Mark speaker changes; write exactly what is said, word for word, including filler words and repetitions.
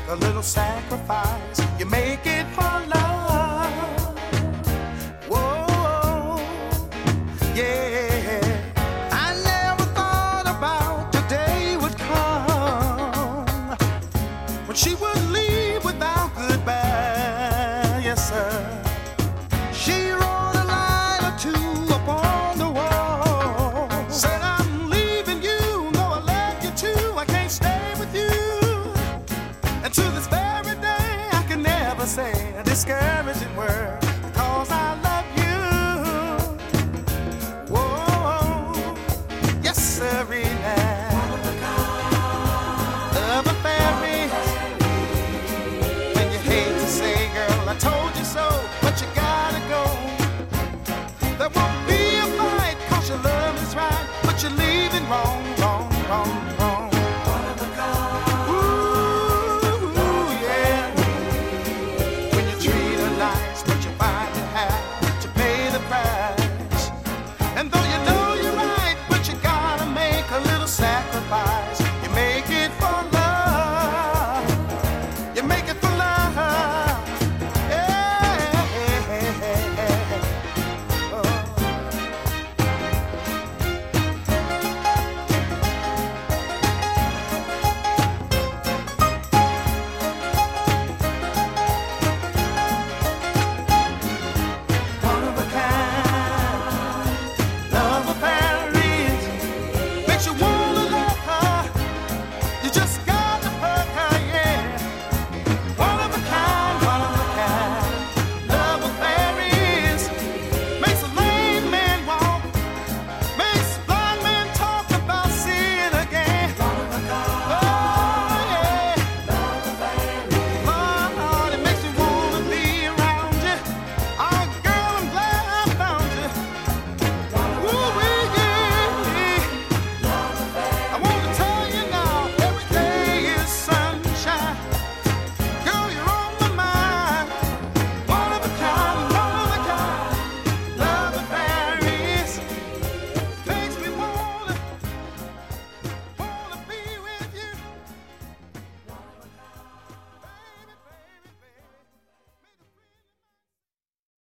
Speaker 1: a little sacrifice. You make it for love. Whoa, yeah. I never thought about today would come when she would leave without goodbye. Yes, sir. She wrote a line or two upon the wall. Said, I'm leaving you, though I love you too. I can't stay with you. And to this very day, I can never say a discouraging word.